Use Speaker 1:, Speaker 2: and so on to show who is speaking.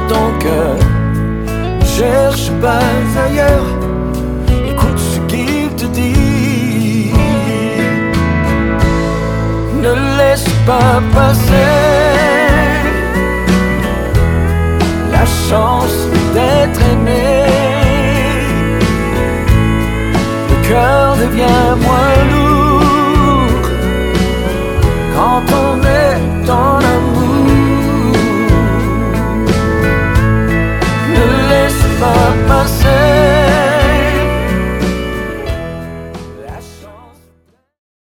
Speaker 1: ton cœur. Ne cherche pas ailleurs, écoute ce qu'il te dit. Ne laisse pas passer